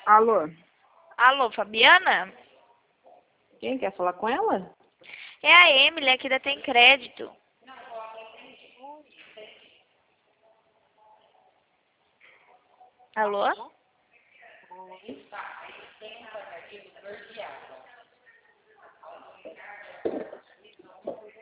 Alô? Alô, Fabiana? Quem quer falar com ela? É a Emily aqui da Tem Crédito. Alô?